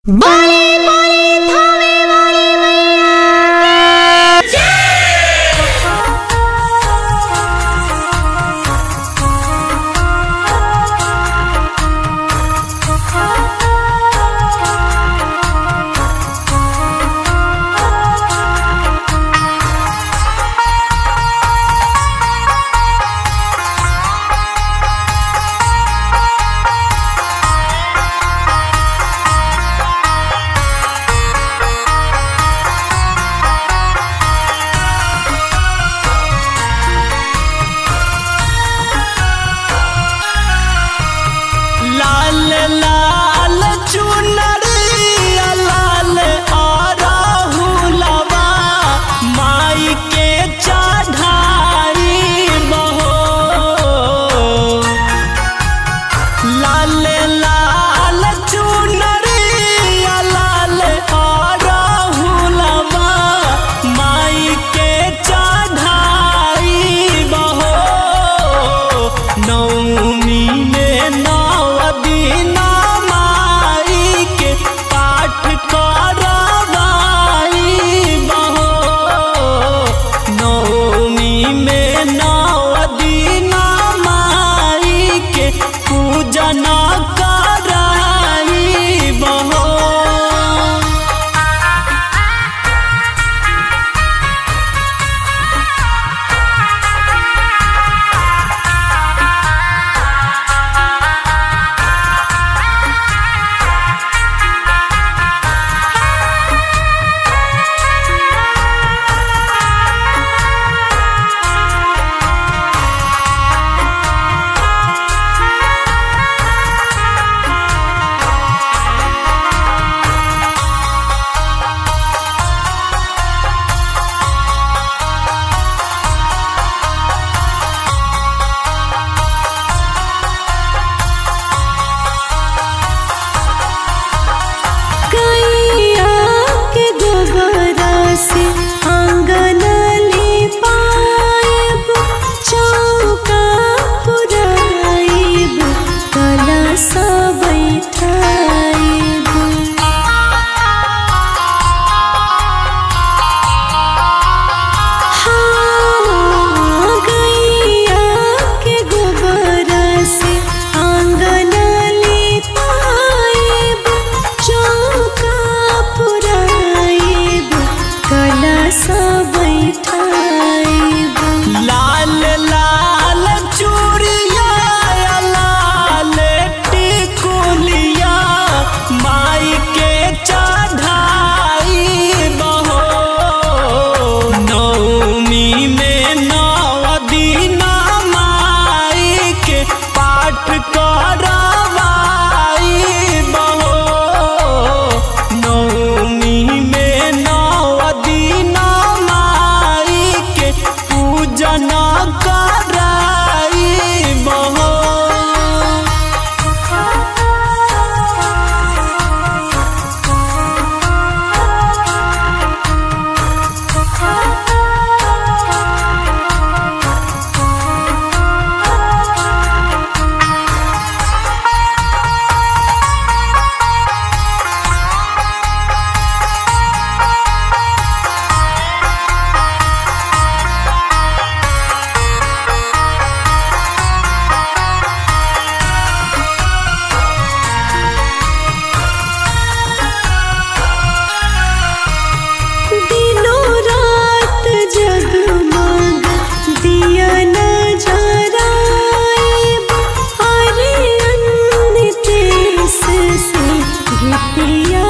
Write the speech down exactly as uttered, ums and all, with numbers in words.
बोली बोली थावे वाली मैया की लाल लाल चुनरिया लाल अरहुलवा माई के चढ़ाई बहो। लाल लाल चुनरिया लाल अरहुलवा माई के चढ़ाई बहो। नौमी में नौ दीना माई के पाठ करवाई बहो। नौमी में नौ दीना माई के पूजन कराई बहो। लाल लाल चूड़िया लाल टिकुलिया माई के चढ़ाई बहो। नौमी में नौ दीना माई के पाठ करवाई बहो। नौमी में नौ दीना माई के पूजन कराई बहो। गीतिया